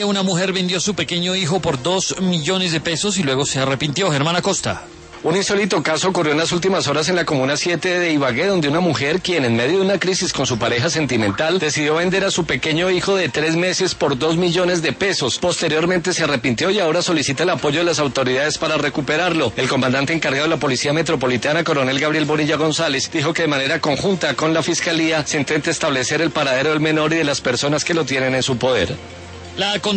Una mujer vendió a su pequeño hijo por 2 millones de pesos y luego se arrepintió. Germán Acosta. Un insólito caso ocurrió en las últimas horas en la Comuna 7 de Ibagué, donde una mujer, quien en medio de una crisis con su pareja sentimental, decidió vender a su pequeño hijo de 3 meses por 2 millones de pesos. Posteriormente se arrepintió y ahora solicita el apoyo de las autoridades para recuperarlo. El comandante encargado de la Policía Metropolitana, coronel Gabriel Bonilla González, dijo que de manera conjunta con la Fiscalía se intenta establecer el paradero del menor y de las personas que lo tienen en su poder.